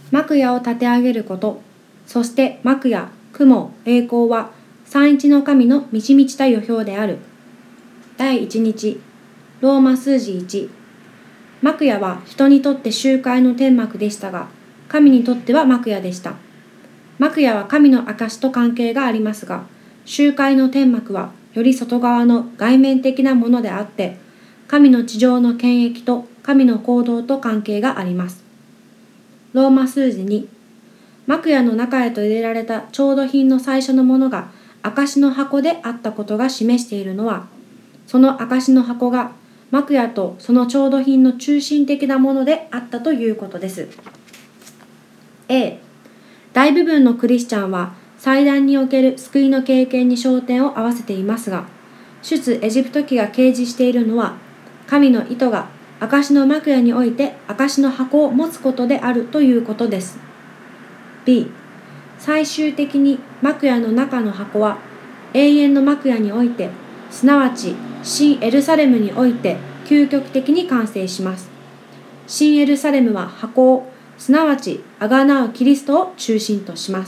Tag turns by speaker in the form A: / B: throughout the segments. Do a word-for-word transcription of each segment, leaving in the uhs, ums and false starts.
A: 幕屋を立て上げること、そして幕屋、雲、栄光は三一の神の満ち満ちた予表である。だいいち日、ローマ数字いち。幕屋は人にとって集会の天幕でしたが、神にとっては幕屋でした。幕屋は神の証と関係がありますが、集会の天幕はより外側の外面的なものであって、神の地上の権益と神の行動と関係があります。ローマ数字に、幕屋の中へと入れられた調度品の最初のものが証の箱であったことが示しているのは、その証の箱が幕屋とその調度品の中心的なものであったということです。A、大部分のクリスチャンは祭壇における救いの経験に焦点を合わせていますが、出エジプト記が掲示しているのは、神の意図が証の幕屋において証の箱を持つことであるということです。B、最終的に幕屋の中の箱は永遠の幕屋において、すなわち新エルサレムにおいて究極的に完成します。新エルサレムは箱を、すなわちあがなうキリストを中心とします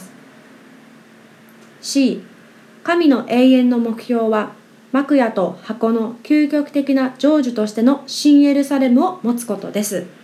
A: 。C、神の永遠の目標は幕屋と箱の究極的な成就としての新エルサレムを持つことです。